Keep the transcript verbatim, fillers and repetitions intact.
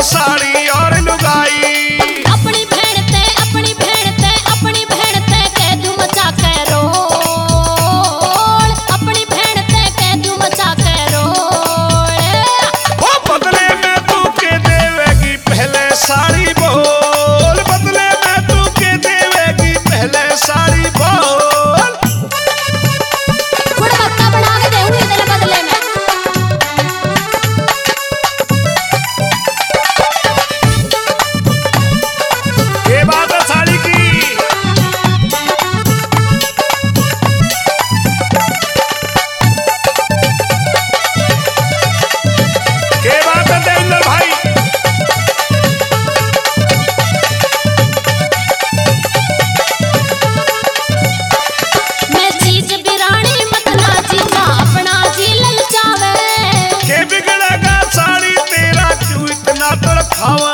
साड़ी और लुगाई। अपनी भेड़ ते अपनी भेड़ ते अपनी भेड़ ते कह दूं मचा के रोल, अपनी भेड़ ते कह दूं मचा के रोल। ओ बदले में तू के देवेगी पहले साड़ी बोल, बदले में तू के देवेगी पहले साड़ी बोल। गुड़ बक्का बना के देऊंगी तेरे बदले में। ये बात है साड़ी की। ये बात है देवेंद्र भाई। मैं चीज बिरानी मत ना जीजा अपना जी ललचावे। के बिगड़ेगा साड़ी तेरा क्यों इतना तड़पावा।